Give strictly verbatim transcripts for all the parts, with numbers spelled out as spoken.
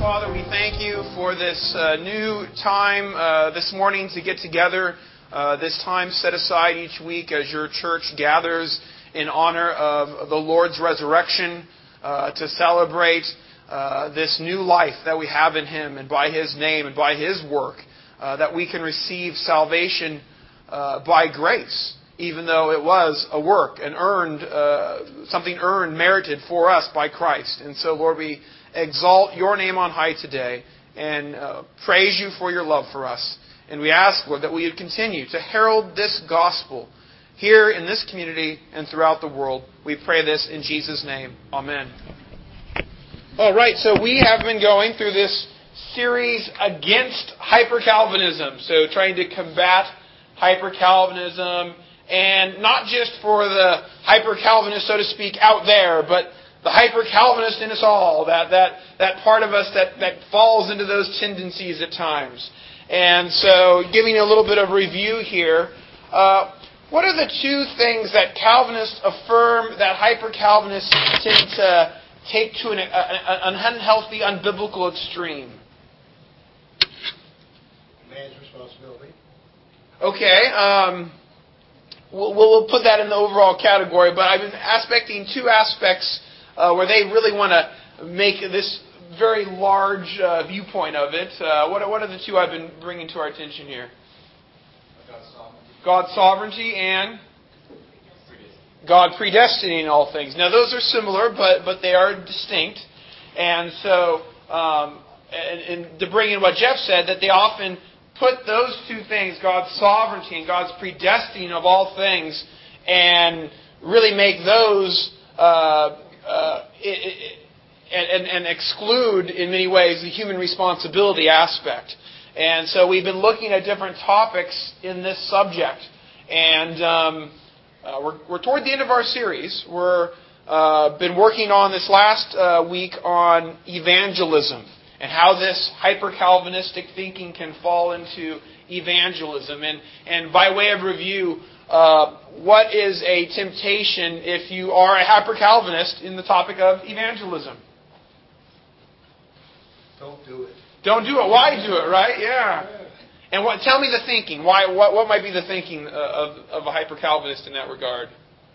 Father, we thank you for this uh, new time uh, this morning to get together. Uh, this time set aside each week as your church gathers in honor of the Lord's resurrection uh, to celebrate uh, this new life that we have in Him, and by His name and by His work, uh, that we can receive salvation uh, by grace, even though it was a work, an earned, uh, something earned, merited for us by Christ. And so, Lord, we exalt your name on high today and uh, praise you for your love for us. And we ask, Lord, that we would continue to herald this gospel here in this community and throughout the world. We pray this in Jesus' name. Amen. All right, so we have been going through this series against hyper-Calvinism. So trying to combat hyper-Calvinism, and not just for the hyper-Calvinist, so to speak, out there, but the hyper-Calvinist in us all, that, that, that part of us that, that falls into those tendencies at times. And so, giving a little bit of review here, uh, what are the two things that Calvinists affirm that hyper-Calvinists tend to take to an, an unhealthy, unbiblical extreme? Man's responsibility. Okay, um, we'll, we'll put that in the overall category, but I've been aspecting two aspects Uh, where they really want to make this very large uh, viewpoint of it. Uh, what, what are the two I've been bringing to our attention here? God's sovereignty. God's sovereignty and God predestining all things. Now, those are similar, but but they are distinct. And so, um, and, and to bring in what Jeff said, that they often put those two things, God's sovereignty and God's predestining of all things, and really make those Uh, Uh, it, it, and, and exclude, in many ways, the human responsibility aspect. And so we've been looking at different topics in this subject. And um, uh, we're, we're toward the end of our series. We're uh, been working on this last uh, week on evangelism and how this hyper-Calvinistic thinking can fall into evangelism. And, and by way of review, Uh, what is a temptation if you are a hyper-Calvinist in the topic of evangelism? Don't do it. Don't do it. Why do it, right? Yeah. And what? Tell me the thinking. Why? What, what might be the thinking of, of a hyper-Calvinist in that regard?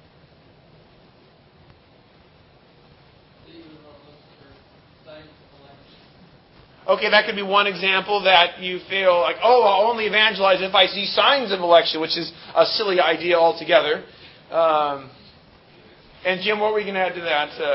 Okay, that could be one example that you feel like, oh, I'll only evangelize if I see signs of election, which is a silly idea altogether. Um, and Jim, what were you going to add to that? Uh,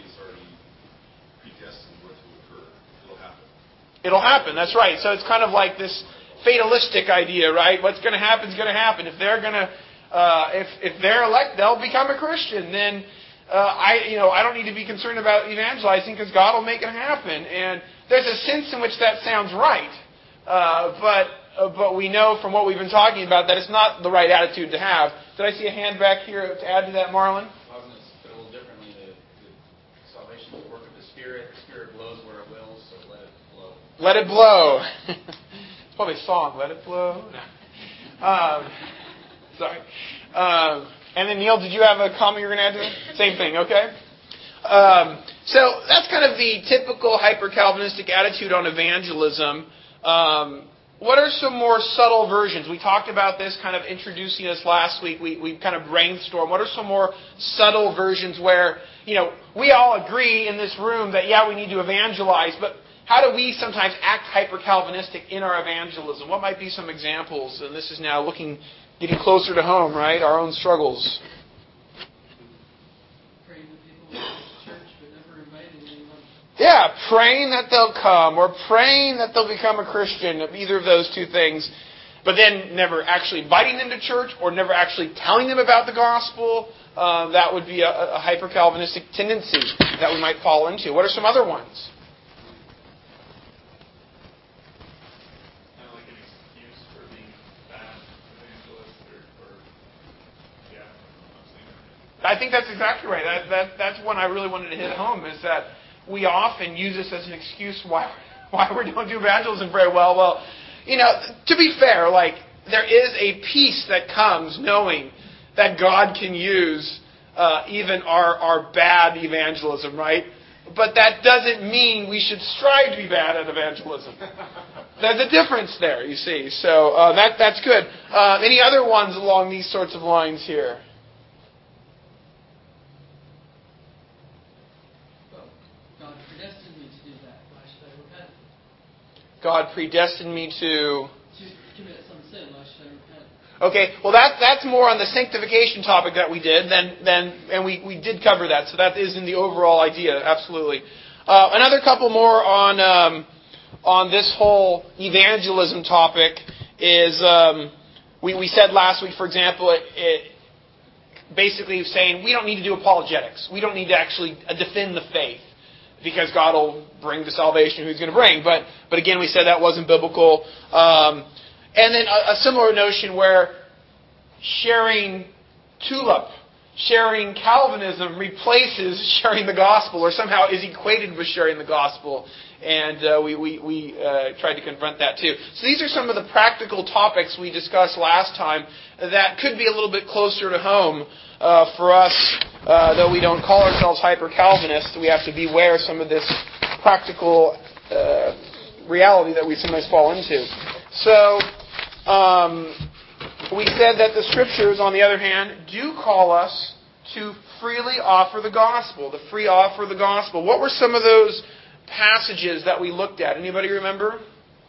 It'll happen, that's right. So it's kind of like this fatalistic idea, right? What's going to happen is going to happen. If they're going to, uh, if if they're elected, they'll become a Christian. Then uh, I, you know, I don't need to be concerned about evangelizing because God will make it happen. And there's a sense in which that sounds right, uh, but uh, but we know from what we've been talking about that it's not the right attitude to have. Did I see a hand back here to add to that, Marlon? I was going to put it a little differently. The, the salvation is the work of the Spirit. The Spirit blows where it wills, so let it blow. Let it blow. It's probably a song. Let it blow. um, sorry. Um, and then Neil, did you have a comment you were going to add to that? Same thing. Okay. Um, so that's kind of the typical hyper-Calvinistic attitude on evangelism. Um, what are some more subtle versions? We talked about this kind of introducing us last week. We, we kind of brainstormed. What are some more subtle versions where, you know, we all agree in this room that, yeah, we need to evangelize, but how do we sometimes act hyper-Calvinistic in our evangelism? What might be some examples? And this is now looking, getting closer to home, right? Our own struggles. Yeah, praying that they'll come, or praying that they'll become a Christian, either of those two things, but then never actually inviting them to church or never actually telling them about the gospel. Uh, that would be a, a hyper-Calvinistic tendency that we might fall into. What are some other ones? Kind of like an excuse for being bad evangelist, or, or yeah, I'm saying that. I think that's exactly right. That, that that's one I really wanted to hit home, is that we often use this as an excuse why why we don't do evangelism very well. Well, you know, to be fair, like there is a peace that comes knowing that God can use uh, even our, our bad evangelism, right? but that doesn't mean we should strive to be bad at evangelism. There's a difference there, you see. So uh, that that's good. Uh, any other ones along these sorts of lines here? Well, God predestined me to do that. Why should I repent? God predestined me to... To commit some sin. Why should I repent? Okay, well that that's more on the sanctification topic that we did, then then and we, we did cover that, so that is in the overall idea, absolutely. Uh, another couple more on um, on this whole evangelism topic is um, we we said last week, for example, it, it basically saying we don't need to do apologetics, we don't need to actually defend the faith because God will bring the salvation who He's going to bring. But but again, we said that wasn't biblical. Um, And then a, a similar notion where sharing tulip, sharing Calvinism replaces sharing the gospel, or somehow is equated with sharing the gospel. And uh, we, we, we uh, tried to confront that too. So these are some of the practical topics we discussed last time that could be a little bit closer to home uh, for us. Uh, though we don't call ourselves hyper-Calvinists, we have to beware some of this practical uh, reality that we sometimes fall into. So... Um, we said that the Scriptures, on the other hand, do call us to freely offer the gospel, the free offer of the gospel. What were some of those passages that we looked at? Anybody remember?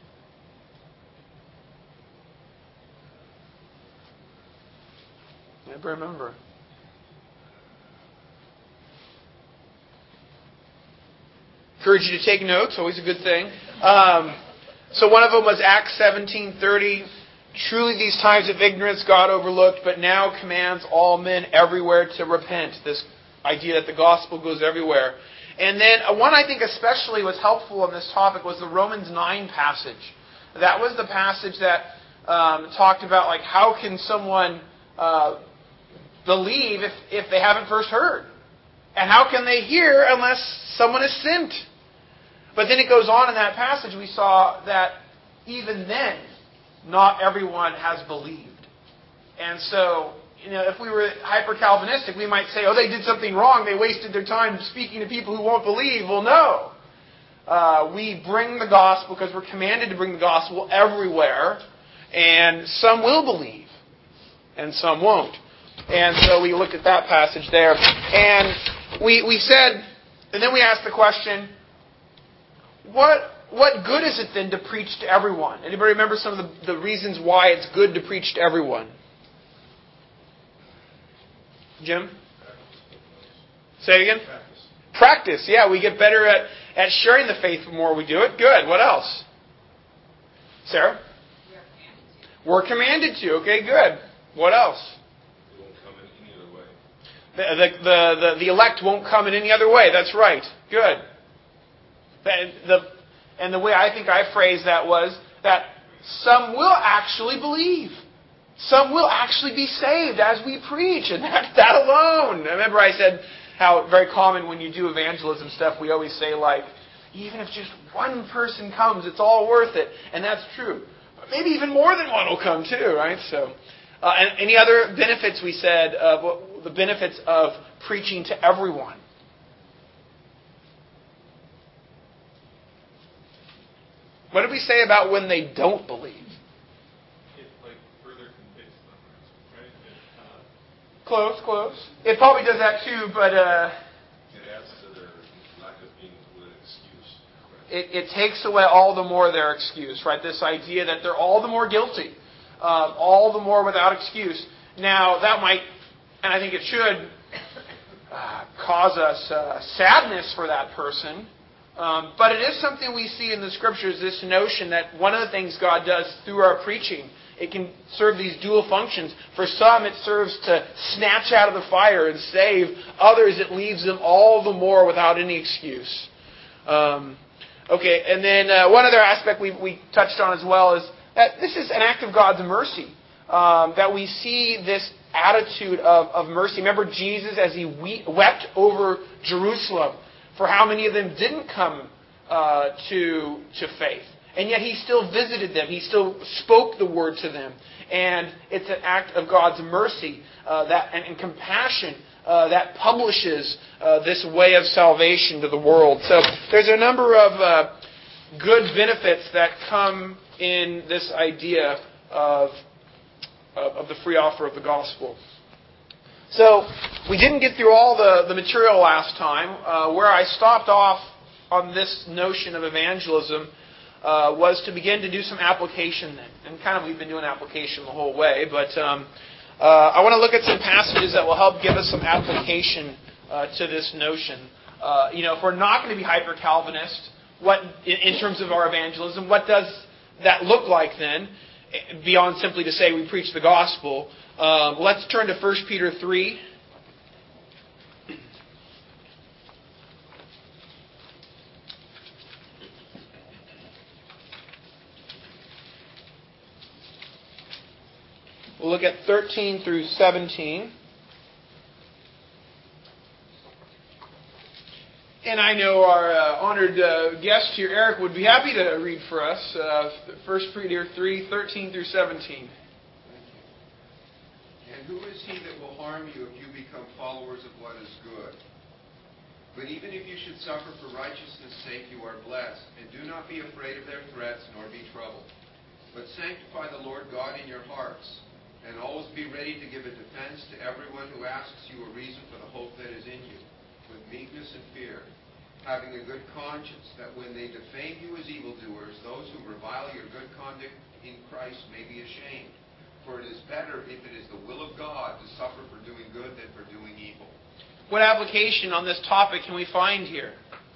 Never remember. Encourage you to take notes, always a good thing. Um, so one of them was Acts seventeen thirty. Truly these times of ignorance God overlooked, but now commands all men everywhere to repent. This idea that the gospel goes everywhere. And then one I think especially was helpful on this topic was the Romans nine passage. That was the passage that um, talked about like how can someone uh, believe if, if they haven't first heard? And how can they hear unless someone is sent? But then it goes on in that passage, we saw that even then, not everyone has believed. And so, you know, if we were hyper-Calvinistic, we might say, oh, they did something wrong. They wasted their time speaking to people who won't believe. Well, no. Uh, we bring the gospel because we're commanded to bring the gospel everywhere. And some will believe. And some won't. And so we looked at that passage there. And we, we said, and then we asked the question, what... What good is it then to preach to everyone? Anybody remember some of the, the reasons why it's good to preach to everyone? Jim? Say it again? Practice. Practice, yeah. We get better at, at sharing the faith the more we do it. Good. What else? Sarah? We're commanded to. Okay, good. What else? It won't come in any other way. The, the, the, the, the elect won't come in any other way. That's right. Good. The... the And the way I think I phrased that was that some will actually believe. Some will actually be saved as we preach. And that, that alone. I remember I said how very common when you do evangelism stuff, we always say like, even if just one person comes, it's all worth it. And that's true. But maybe even more than one will come too, right? So, uh, and any other benefits we said, uh, the benefits of preaching to everyone? What did we say about when they don't believe? It like further convicts them, right? It, uh, Close, close. It probably does that too, but uh, It adds to their lack of being an excuse. it, it takes away all the more their excuse, right? This idea that they're all the more guilty, uh, all the more without excuse. Now, that might, and I think it should, uh, cause us uh, sadness for that person. Um, but it is something we see in the Scriptures, this notion that one of the things God does through our preaching, it can serve these dual functions. For some, it serves to snatch out of the fire and save. Others, it leaves them all the more without any excuse. Um, okay, and then uh, one other aspect we, we touched on as well is that this is an act of God's mercy. Um, that we see this attitude of, of mercy. Remember Jesus as He we, wept over Jerusalem for how many of them didn't come uh, to, to faith. And yet He still visited them. He still spoke the word to them. And it's an act of God's mercy uh, that and, and compassion uh, that publishes uh, this way of salvation to the world. So there's a number of uh, good benefits that come in this idea of, of the free offer of the gospel. So we didn't get through all the, the material last time. Uh, where I stopped off on this notion of evangelism uh, was to begin to do some application then. And kind of we've been doing application the whole way, but um, uh, I want to look at some passages that will help give us some application uh, to this notion. Uh, you know, if we're not going to be hyper-Calvinist, what in, in terms of our evangelism, what does that look like then, beyond simply to say we preach the gospel? Um, let's turn to First Peter three. We'll look at thirteen through seventeen. And I know our uh, honored uh, guest here, Eric, would be happy to read for us uh, First Peter three, thirteen through seventeen. And who is he that will harm you if you become followers of what is good? But even if you should suffer for righteousness' sake, you are blessed. And do not be afraid of their threats, nor be troubled. But sanctify the Lord God in your hearts, and always be ready to give a defense to everyone who asks you a reason for the hope that is in you, with meekness and fear, having a good conscience, that when they defame you as evildoers, those who revile your good conduct in Christ may be ashamed. For it is better, if it is the will of God, to suffer for doing good than for doing evil. What application on this topic can we find here?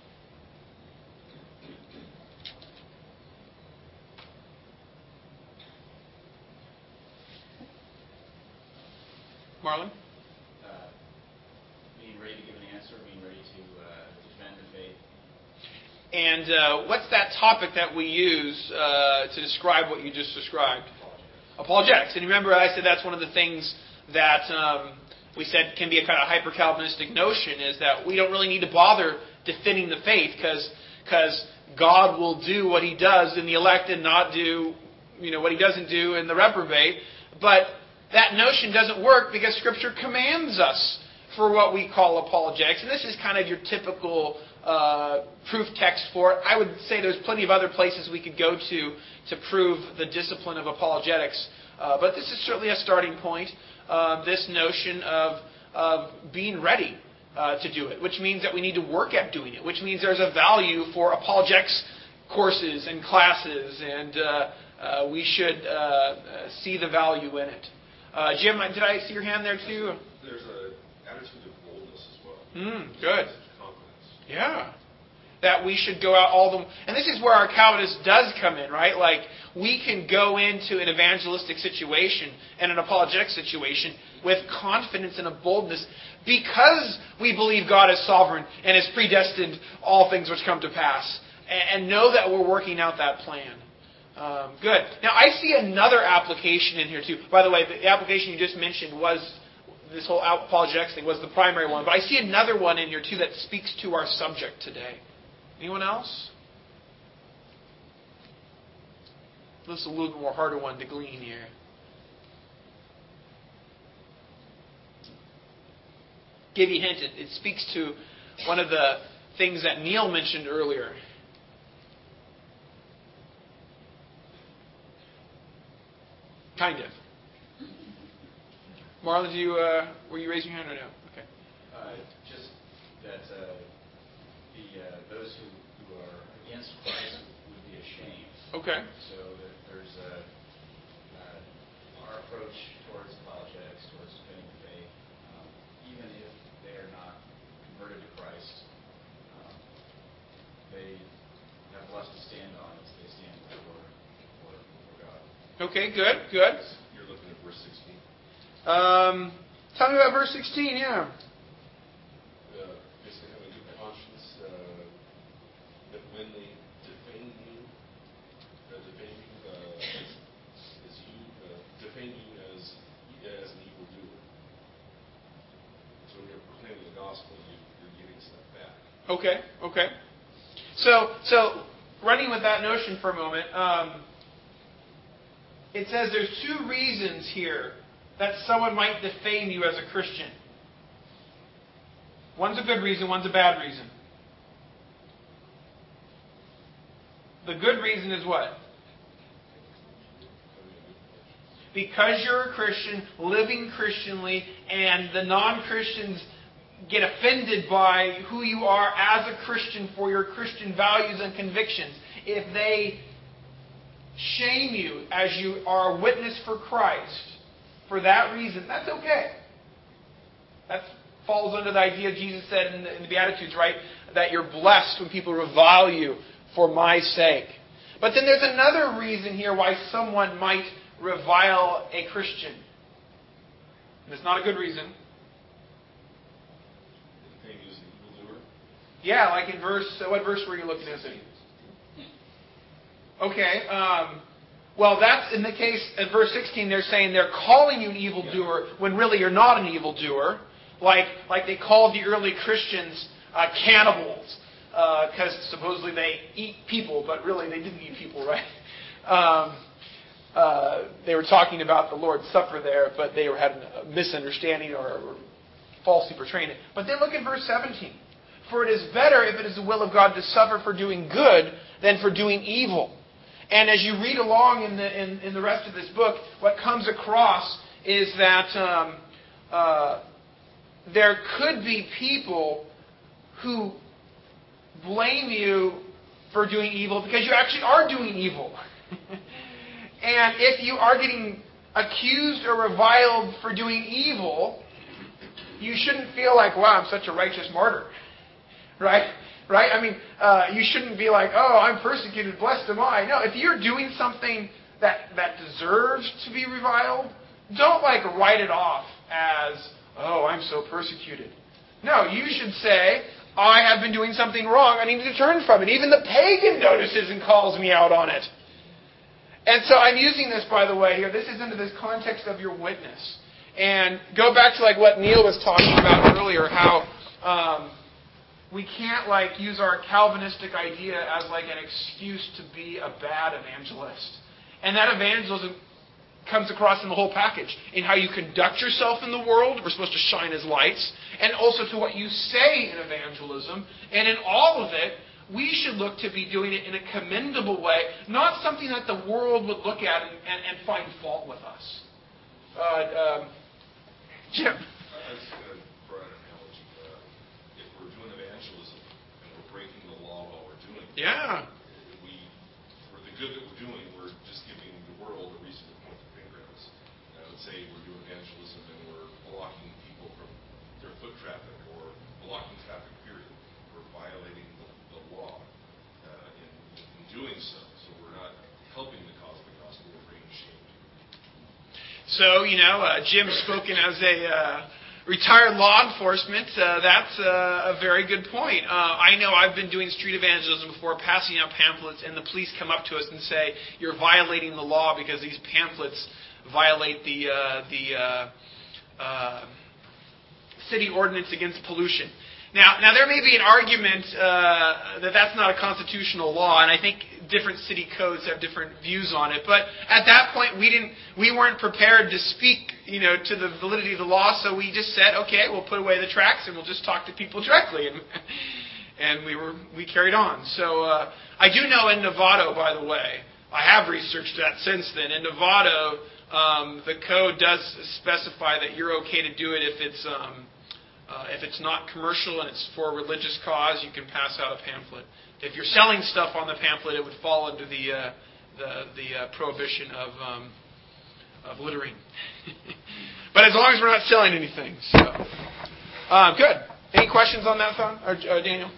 Marlon? Uh, being ready to give an answer, being ready to uh, defend the faith. And uh, what's that topic that we use uh, to describe what you just described? Apologetics. And remember, I said that's one of the things that um, we said can be a kind of hyper-Calvinistic notion, is that we don't really need to bother defending the faith because because God will do what He does in the elect and not do you know what He doesn't do in the reprobate. But that notion doesn't work because Scripture commands us for what we call apologetics. And this is kind of your typical uh, proof text for it. I would say there's plenty of other places we could go to to prove the discipline of apologetics. Uh, but this is certainly a starting point, uh, this notion of, of being ready uh, to do it, which means that we need to work at doing it, which means there's a value for apologetics courses and classes, and uh, uh, we should uh, see the value in it. Uh, Jim, did I see your hand there too? There's an attitude of boldness as well. Mm, good. Confidence. Yeah. That we should go out all the... And this is where our Calvinist does come in, right? Like, we can go into an evangelistic situation and an apologetic situation with confidence and a boldness because we believe God is sovereign and has predestined all things which come to pass. And, and know that we're working out that plan. Um, good. Now, I see another application in here, too. By the way, the application you just mentioned was... This whole apologetics thing was the primary one. But I see another one in here, too, that speaks to our subject today. Anyone else? This is a little bit more harder one to glean here. Give you a hint. It, it speaks to one of the things that Neil mentioned earlier. Kind of. Marlon, do you, uh, were you raising your hand or no? Okay. Uh, just that uh, the uh, those who, who are against Christ would be ashamed. Okay. So there, there's a, uh, our approach towards apologetics, towards defending the faith, um, even if they are not converted to Christ, um, they have less to stand on as they stand before, before, before God. Okay, good, good. You're looking at verse sixteen. Um, tell me about verse sixteen, yeah. Uh, basically, have a good conscience, uh, that when they defame you, uh, defame you uh, as, as you, uh, defame you as, as an evildoer. So when you're proclaiming the gospel, you, you're giving stuff back. Okay, okay. So, so running with that notion for a moment, um, it says there's two reasons here that someone might defame you as a Christian. One's a good reason, one's a bad reason. The good reason is what? Because you're a Christian, living Christianly, and the non-Christians get offended by who you are as a Christian for your Christian values and convictions. If they shame you as you are a witness for Christ for that reason, that's okay. That falls under the idea Jesus said in the, in the Beatitudes, right? That you're blessed when people revile you for my sake. But then there's another reason here why someone might revile a Christian. And it's not a good reason. Yeah, like in verse, what verse were you looking at? Okay, um, well that's in the case, in verse sixteen, they're saying they're calling you an evildoer when really you're not an evildoer. Like, like they called the early Christians uh, cannibals, because uh, supposedly they eat people, but really they didn't eat people, right? Um, uh, they were talking about the Lord's Supper there, but they were having a misunderstanding or, or falsely portraying it. But then look at verse seventeen. For it is better, if it is the will of God, to suffer for doing good than for doing evil. And as you read along in the in, in the rest of this book, what comes across is that um, uh, there could be people who blame you for doing evil because you actually are doing evil. And if you are getting accused or reviled for doing evil, you shouldn't feel like, wow, I'm such a righteous martyr. Right? Right? I mean, uh, you shouldn't be like, oh, I'm persecuted, blessed am I. No, if you're doing something that, that deserves to be reviled, don't like write it off as, oh, I'm so persecuted. No, you should say, I have been doing something wrong. I need to turn from it. Even the pagan notices and calls me out on it. And so I'm using this, by the way, here. This is into this context of your witness. And go back to like what Neil was talking about earlier, how um, we can't like use our Calvinistic idea as like an excuse to be a bad evangelist. And that evangelism comes across in the whole package. In how you conduct yourself in the world, we're supposed to shine as lights, and also to what you say in evangelism. And in all of it, we should look to be doing it in a commendable way, not something that the world would look at and, and, and find fault with us. Uh, um, Jim? I was going to throw out an analogy. Uh, if we're doing evangelism and we're breaking the law while we're doing it, yeah. we, for the good that we're doing, we're just giving the world a reason to point the finger at us. I would say we're doing evangelism and we're blocking people from their foot traffic or blocking traffic, period. We're violating the, the law uh, in, in doing so. So we're not helping the cause of the gospel, we're bringing shame to it. So, you know, uh, Jim's spoken as a uh, retired law enforcement. Uh, that's uh, a very good point. Uh, I know I've been doing street evangelism before, passing out pamphlets, and the police come up to us and say, you're violating the law because these pamphlets violate the, uh, the uh, uh, city ordinance against pollution. Now, now there may be an argument uh, that that's not a constitutional law, and I think different city codes have different views on it. But at that point, we didn't, we weren't prepared to speak, you know, to the validity of the law. So we just said, okay, we'll put away the tracts and we'll just talk to people directly, and and we were we carried on. So uh, I do know in Novato, by the way, I have researched that since then. In Novato, um, the code does specify that you're okay to do it if it's um, Uh, if it's not commercial and it's for a religious cause, you can pass out a pamphlet. If you're selling stuff on the pamphlet, it would fall under the uh, the, the uh, prohibition of um, of littering. But as long as we're not selling anything, so uh, good. Any questions on that, Thon or uh, Daniel?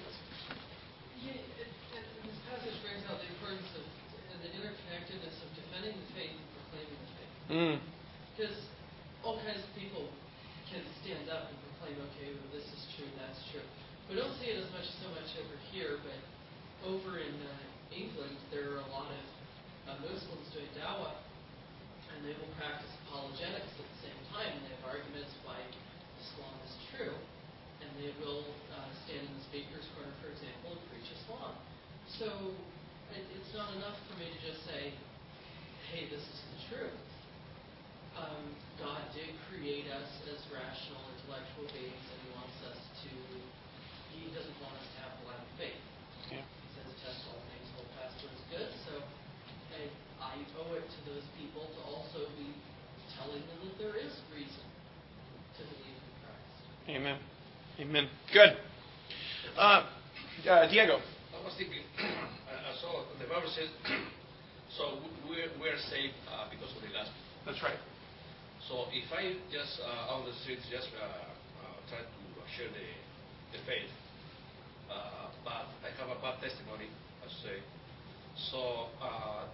Yeah, it, it, this passage brings out the importance of uh, the interconnectedness of defending the faith and proclaiming the faith. Mm. Because all kinds of people can stand up and proclaim, okay, well, this is true, that's true. We don't see it as much so much over here, but over in uh, England, there are a lot of uh, Muslims doing dawah, and they will practice apologetics at the same time, and they have arguments why Islam is true, and they will uh, stand in the speaker's corner, for example, and preach Islam. So it, it's not enough for me to just say, hey, this is the truth. Um, God did create us as rational, intellectual beings, and He wants us to, he doesn't want us to have blind faith. Yeah. He says, test all things, hold fast what is good. So I, I owe it to those people to also be telling them that there is reason to believe in Christ. Amen. Amen. Good. Uh, uh, Diego. I was thinking, I saw the Bible says, so we're, we're saved uh, because of the gospel. That's right. So if I just uh, on the streets just uh, uh, try to share the, the faith, uh, but I have a bad testimony, I say. So uh,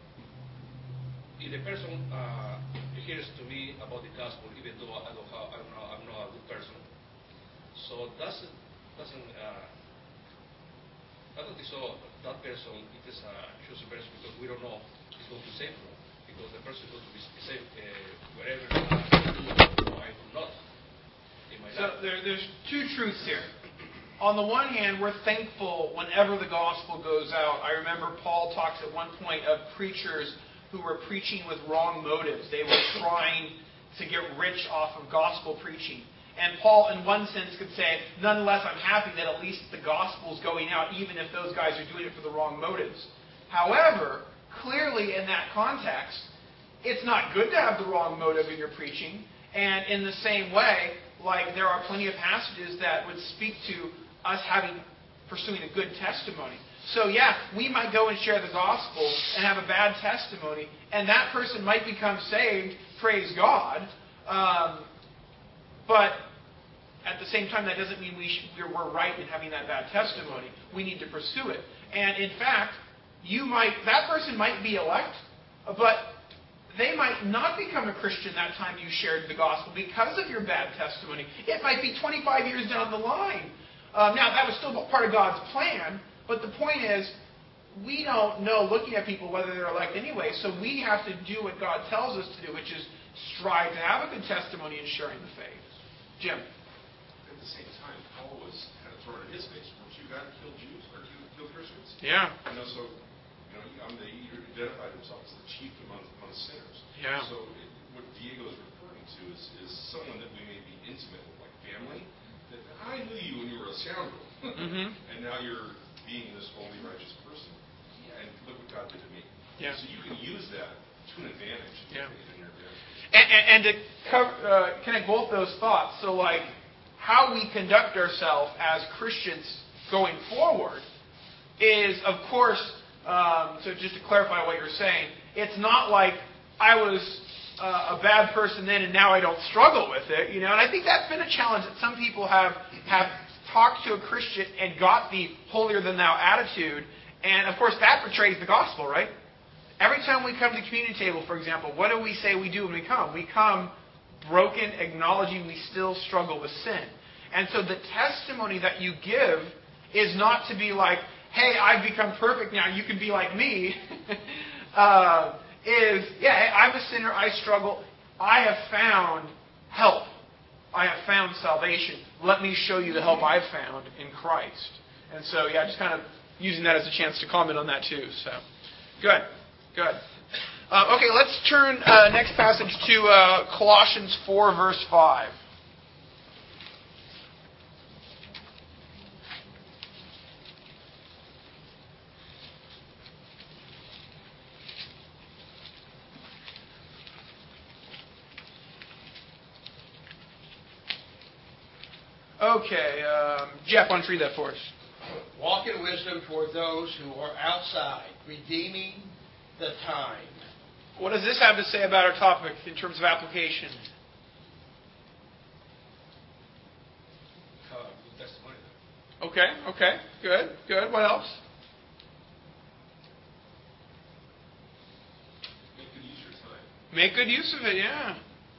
if the person uh, hears to me about the gospel, even though I don't have, I'm not, I'm not a good person, so doesn't doesn't uh, I don't think so. That person, it is a chosen person because we don't know it's going to save them. Because the person is going to be saved uh, wherever I do not in my So life. there, there's two truths here. On the one hand, we're thankful whenever the gospel goes out. I remember Paul talks at one point of preachers who were preaching with wrong motives. They were trying to get rich off of gospel preaching. And Paul, in one sense, could say, nonetheless, I'm happy that at least the gospel's going out, even if those guys are doing it for the wrong motives. However, clearly in that context, it's not good to have the wrong motive in your preaching. And in the same way, like there are plenty of passages that would speak to us having, pursuing a good testimony. So yeah, we might go and share the gospel and have a bad testimony, and that person might become saved, praise God. Um, but at the same time, that doesn't mean we should, we're, we're right in having that bad testimony. We need to pursue it. And in fact, you might that person might be elect, but they might not become a Christian that time you shared the gospel because of your bad testimony. It might be twenty-five years down the line. Um, now, that was still part of God's plan, but the point is, we don't know, looking at people, whether they're elect anyway, so we have to do what God tells us to do, which is strive to have a good testimony in sharing the faith. Jim? At the same time, Paul was had a thorn in his face. Weren't you God kill Jews or kill, kill Christians? Yeah. You know, so you know, I'm the, he identified himself as the chief among, among sinners. Yeah. So it, what Diego is referring to is, is someone that we may be intimate with, like family. That I knew you when you were a scoundrel, Mm-hmm. and now you're being this holy, righteous person. Yeah, and look what God did to me. Yeah. So you can use that to an advantage. Yeah. In your advantage. And, and, and to cover, uh, connect both those thoughts, so like how we conduct ourselves as Christians going forward is, of course, um, so just to clarify what you're saying, it's not like I was uh, a bad person then and now I don't struggle with it, you know. And I think that's been a challenge that some people have have talked to a Christian and got the holier-than-thou attitude, and of course that betrays the gospel, right? Every time we come to the communion table, for example, what do we say we do when we come? We come broken, acknowledging we still struggle with sin. And so the testimony that you give is not to be like, hey, I've become perfect now, you can be like me. uh, is, yeah, I'm a sinner, I struggle, I have found help. I have found salvation. Let me show you the help I've found in Christ. And so, yeah, just kind of using that as a chance to comment on that too. So, good. Good. Uh, okay, let's turn uh, next passage to uh, Colossians four, verse five. Okay, um, Jeff, why don't you read that for us? Walk in wisdom toward those who are outside, redeeming the time. What does this have to say about our topic in terms of application? Uh, good testimony. Okay, okay, good, good. What else? Make good use of your time. Make good use of it, yeah.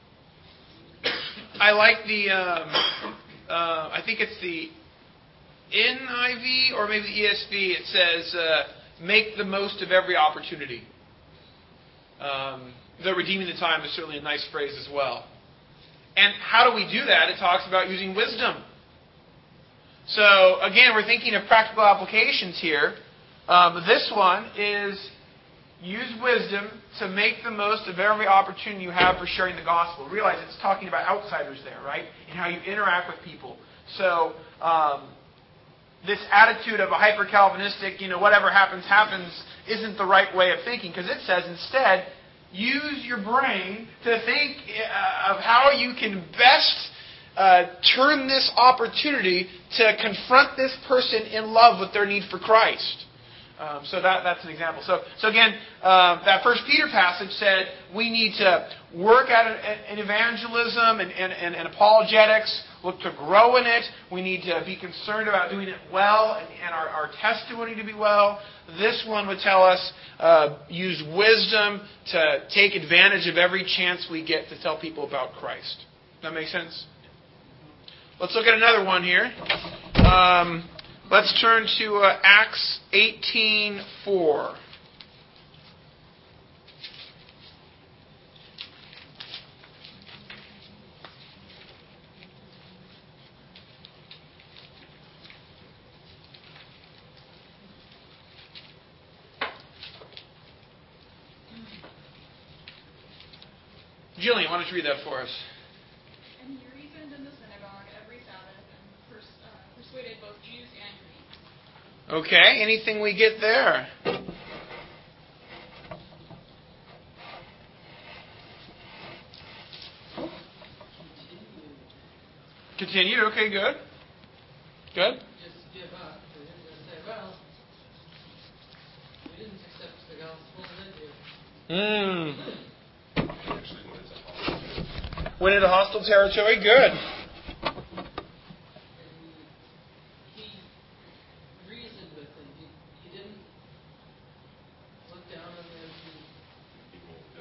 I like the, um, uh, I think it's the N I V or maybe the E S V. It says, uh, make the most of every opportunity. Um, the redeeming the time is certainly a nice phrase as well. And how do we do that? It talks about using wisdom. So, again, we're thinking of practical applications here. Um, this one is use wisdom to make the most of every opportunity you have for sharing the gospel. Realize it's talking about outsiders there, right? And how you interact with people. So um, this attitude of a hyper-Calvinistic, you know, whatever happens, happens, isn't the right way of thinking. Because it says instead, use your brain to think uh, of how you can best uh, turn this opportunity to confront this person in love with their need for Christ. Um, so that, that's an example. So, so again, uh, that First Peter passage said we need to work at an, an evangelism and, and, and, and apologetics, look to grow in it. We need to be concerned about doing it well and, and our, our testimony to be well. This one would tell us uh, use wisdom to take advantage of every chance we get to tell people about Christ. That make sense? Let's look at another one here. Um, let's turn to uh, Acts eighteen four. Jillian, why don't you read that for us? And he reasoned in the synagogue every Sabbath and pers- uh, persuaded both Jews and Greeks. Okay, anything we get there? Continued. Okay, good. Good. Just give up. They didn't just say, well, we didn't accept the gospel, did you? Hmm. Went into hostile territory. Good. And he reasoned with them. He, he didn't look down on them. He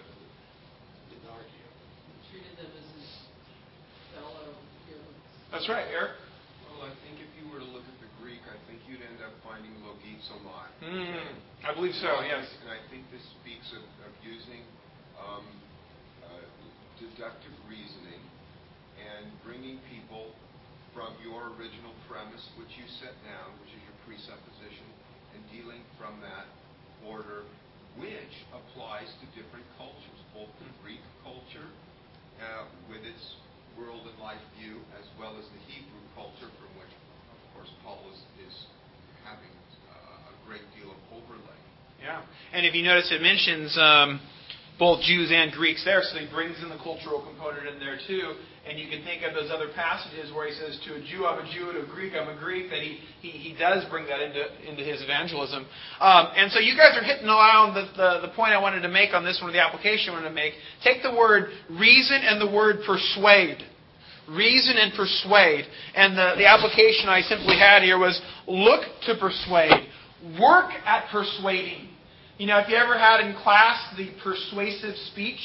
Didn't argue. treated them as his fellow humans. That's right, Eric. Well, I think if you were to look at the Greek, I think you'd end up finding logizomai. Hmm. I believe so. Yes. And I think this speaks of, of using um, uh, deductive reasoning and bringing people from your original premise, which you set down, which is your presupposition, and dealing from that order, which applies to different cultures, both the Greek culture uh, with its world and life view, as well as the Hebrew culture, from which, of course, Paul is, is having uh, a great deal of overlay. Yeah. And if you notice, it mentions um, both Jews and Greeks there, so he brings in the cultural component in there too. And you can think of those other passages where he says, to a Jew, I'm a Jew, to a Greek, I'm a Greek, that he, he, he does bring that into, into his evangelism. Um, and so you guys are hitting around the, the, the point I wanted to make on this one, the application I wanted to make. Take the word reason and the word persuade. Reason and persuade. And the, the application I simply had here was look to persuade. Work at persuading. You know, if you ever had in class the persuasive speech,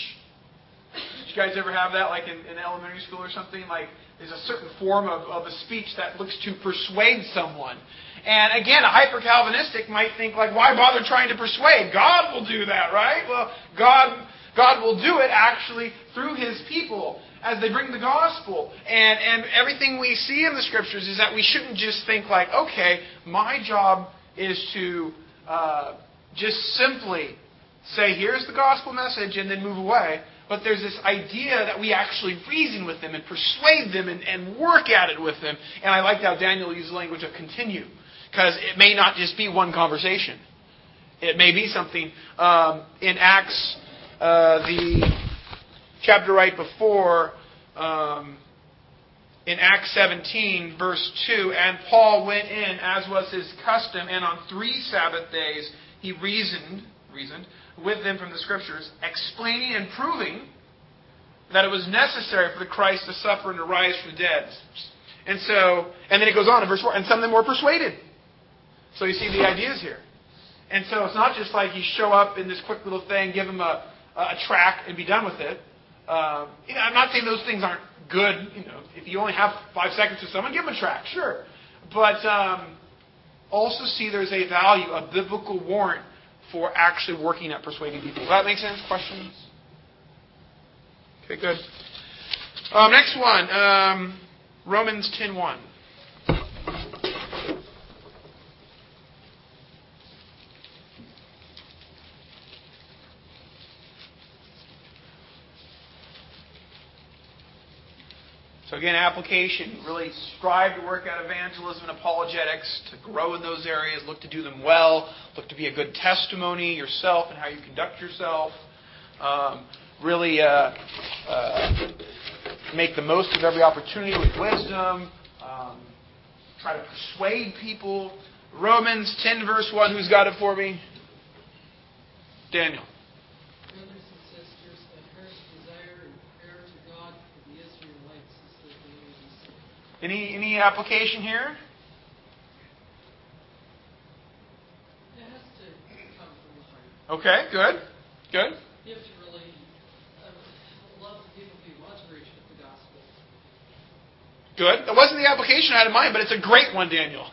did you guys ever have that, like in, in elementary school or something? Like, there's a certain form of, of a speech that looks to persuade someone. And again, a hyper-Calvinistic might think, like, why bother trying to persuade? God will do that, right? Well, God, God will do it actually through His people as they bring the gospel. And, and everything we see in the Scriptures is that we shouldn't just think like, okay, my job is to uh, just simply say, here's the gospel message, and then move away. But there's this idea that we actually reason with them and persuade them and, and work at it with them. And I liked how Daniel used the language of continue. Because it may not just be one conversation. It may be something. Um, in Acts, uh, the chapter right before, um, in Acts seventeen, verse two, and Paul went in, as was his custom, and on three Sabbath days he reasoned, reasoned with them from the Scriptures, explaining and proving that it was necessary for the Christ to suffer and to rise from the dead. And so, and then it goes on in verse four, and some of them were persuaded. So you see the ideas here. And so it's not just like you show up in this quick little thing, give them a, a tract, and be done with it. Um, you know, I'm not saying those things aren't good. You know, if you only have five seconds with someone, give them a tract, sure. But um, also see there's a value, a biblical warrant for actually working at persuading people. Does that make sense? Questions? Okay, good. Um, next one, um, Romans ten one. So again, application, really strive to work out evangelism and apologetics, to grow in those areas, look to do them well, look to be a good testimony yourself and how you conduct yourself. Um, really uh, uh, make the most of every opportunity with wisdom. Um, try to persuade people. Romans ten verse one, who's got it for me? Daniel. Brothers and sisters, my heart's desire and prayer to God for the Israelites is that they may be saved. Any any application here? It has to come from the heart. Okay, good. Good. You have to really uh, love the people who want to reach with the gospel. Good. That wasn't the application I had in mind, but it's a great one, Daniel.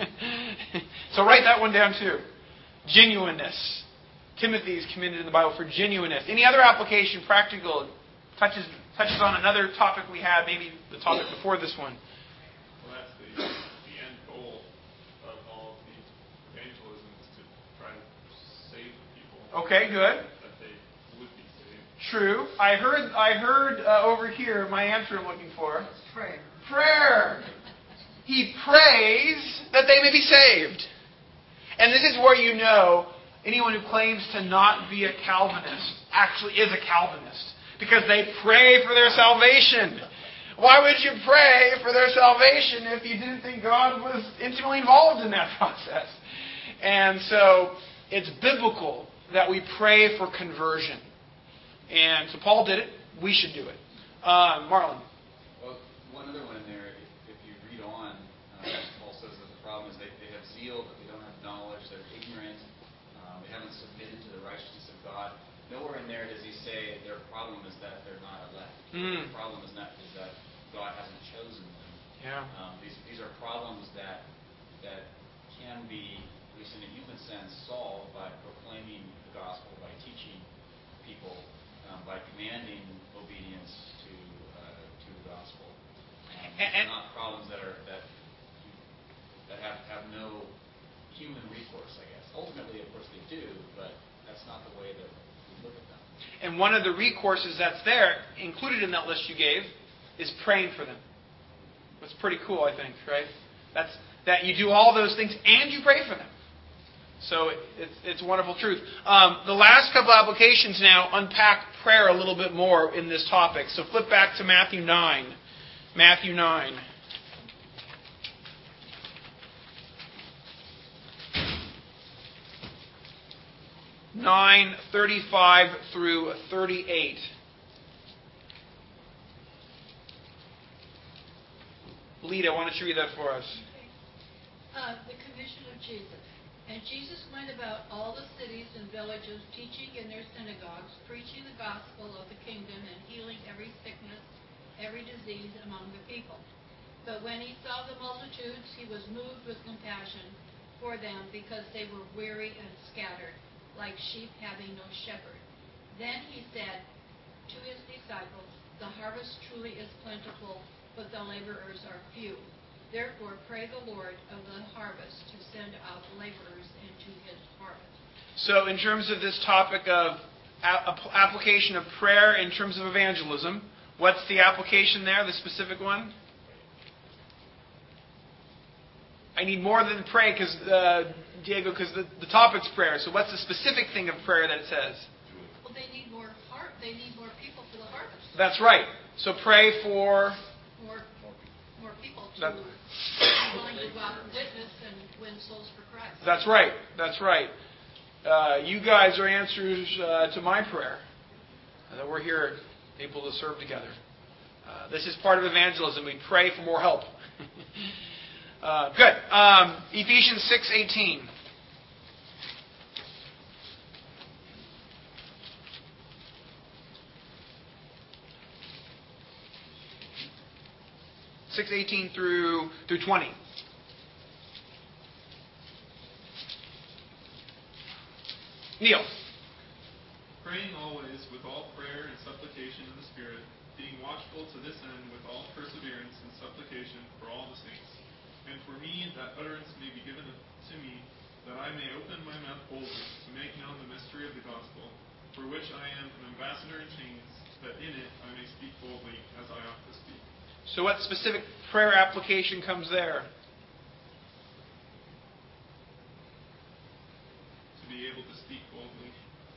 So write that one down too. Genuineness. Timothy is commended in the Bible for genuineness. Any other application, practical, touches touches on another topic we had, maybe the topic before this one? Well, that's the, the end goal of all of the evangelism is to try to save the people. Okay, good. That they would be saved. True. I heard I heard uh, over here my answer I'm looking for. Prayer. Prayer. He prays that they may be saved. And this is where you know anyone who claims to not be a Calvinist actually is a Calvinist. Because they pray for their salvation. Why would you pray for their salvation if you didn't think God was intimately involved in that process? And so it's biblical that we pray for conversion. And so Paul did it. We should do it. Uh, Marlon. Well, one other one in there, if, if you read on, uh, Paul says that the problem is they, they have zeal, but they don't have knowledge. They're ignorant. Um, they haven't submitted to the righteousness of God. Nowhere in there does he say their problem is that they're not elect. Mm. Their problem is not is that God hasn't chosen them. Yeah. Um, these these are problems that that can be, at least in a human sense, solved by proclaiming the gospel, by teaching people, um, by commanding obedience to uh, to the gospel. Um, And- they're not problems that are that that have have no human recourse, I guess. Ultimately, of course, they do, but that's not the way that we look at them. And one of the recourses that's there, included in that list you gave, is praying for them. That's pretty cool, I think, right? That's that you do all those things and you pray for them. So it, it's it's a wonderful truth. Um, the last couple applications now unpack prayer a little bit more in this topic. So flip back to Matthew nine. Matthew nine. nine, thirty-five through thirty-eight. Lita, why don't you read that for us? Uh, the commission of Jesus. And Jesus went about all the cities and villages, teaching in their synagogues, preaching the gospel of the kingdom, and healing every sickness, every disease among the people. But when he saw the multitudes, he was moved with compassion for them, because they were weary and scattered, like sheep having no shepherd. Then he said to his disciples, the harvest truly is plentiful, but the laborers are few. Therefore pray the Lord of the harvest to send out laborers into his harvest. So in terms of this topic of a- application of prayer in terms of evangelism, what's the application there, the specific one? I need more than pray, because uh, Diego, because the, the topic's prayer. So what's the specific thing of prayer that it says? Well, they need more har- They need more people for the harvest. That's right. So pray for... More, more people to That- be willing to go out and witness and win souls for Christ. That's right. That's right. Uh, you guys are answers uh, to my prayer. Uh, that we're here able to serve together. Uh, this is part of evangelism. We pray for more help. uh, good. Um, Ephesians six eighteen. six eighteen through through twenty. Neil. Praying always with all prayer and supplication in the Spirit, being watchful to this end with all perseverance and supplication for all the saints, and for me that utterance may be given to me, that I may open my mouth boldly to make known the mystery of the gospel, for which I am an ambassador in chains, that in it I may speak boldly as I ought to speak. So what specific prayer application comes there? To be able to speak boldly.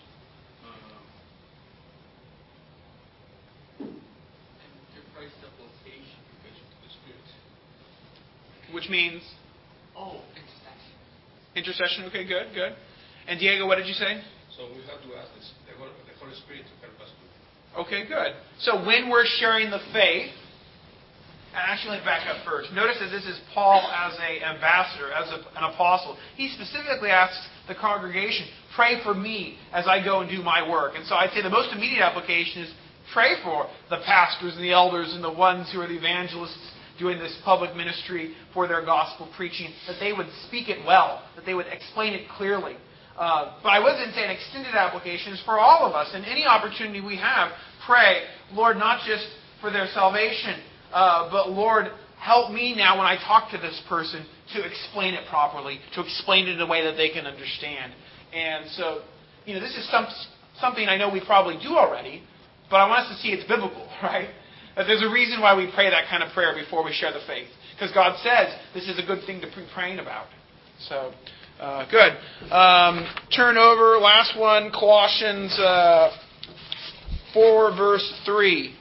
Um, And to pray supplication because of the Spirit. Which means? Oh, intercession. Intercession. Okay, good, good. And Diego, what did you say? So we have to ask this, the, Holy, the Holy Spirit to help us to. Okay, good. So when we're sharing the faith, and actually let me back up first. Notice that this is Paul as an ambassador, as a, an apostle. He specifically asks the congregation, pray for me as I go and do my work. And so I'd say the most immediate application is pray for the pastors and the elders and the ones who are the evangelists doing this public ministry for their gospel preaching, that they would speak it well, that they would explain it clearly. Uh, but I wasn't saying extended applications for all of us. And any opportunity we have, pray, Lord, not just for their salvation, uh, but Lord, help me now when I talk to this person to explain it properly, to explain it in a way that they can understand. And so, you know, this is some, something I know we probably do already, but I want us to see it's biblical, right? That there's a reason why we pray that kind of prayer before we share the faith. Because God says this is a good thing to be praying about. So, uh, good. Um, turn over, last one, Colossians uh, four, verse three.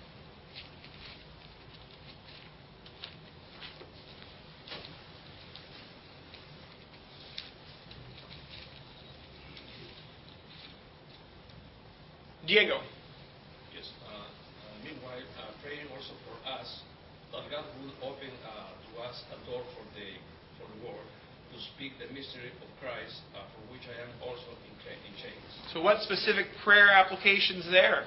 Diego. Yes. Uh, uh, meanwhile, uh, praying also for us that God will open uh, to us a door for the for the world to speak the mystery of Christ, uh, for which I am also in, in chains. So, what specific prayer applications there?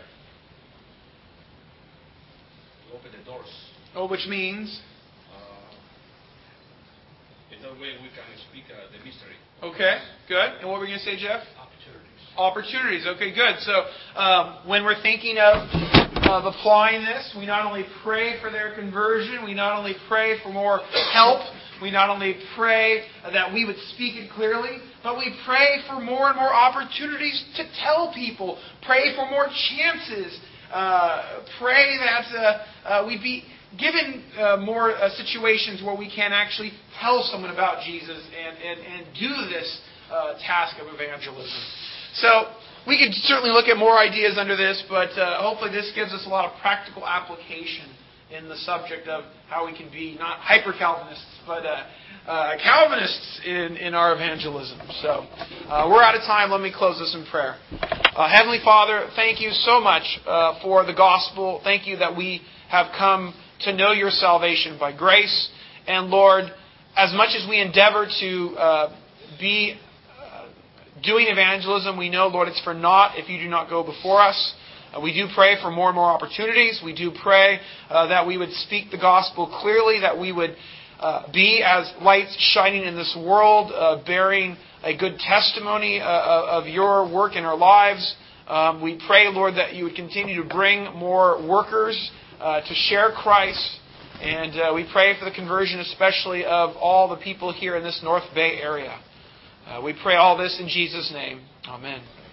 To open the doors. Oh, which means? Uh, in that way, we can speak uh, the mystery. Okay, good. And what were you going to say, Jeff? Opportunities. Opportunities. Okay, good. So um, when we're thinking of, of applying this, we not only pray for their conversion, we not only pray for more help, we not only pray that we would speak it clearly, but we pray for more and more opportunities to tell people. Pray for more chances. Uh, pray that uh, uh, we'd be given uh, more uh, situations where we can actually tell someone about Jesus and, and, and do this uh, task of evangelism. So we could certainly look at more ideas under this, but uh, hopefully this gives us a lot of practical application in the subject of how we can be not hyper-Calvinists, but uh, uh, Calvinists in, in our evangelism. So uh, we're out of time. Let me close this in prayer. Uh, Heavenly Father, thank you so much uh, for the gospel. Thank you that we have come to know your salvation by grace. And Lord, as much as we endeavor to uh, be doing evangelism, we know, Lord, it's for naught if you do not go before us. Uh, we do pray for more and more opportunities. We do pray uh, that we would speak the gospel clearly, that we would uh, be as lights shining in this world, uh, bearing a good testimony uh, of your work in our lives. Um, we pray, Lord, that you would continue to bring more workers uh, to share Christ. And uh, we pray for the conversion especially of all the people here in this North Bay area. Uh, we pray all this in Jesus' name. Amen.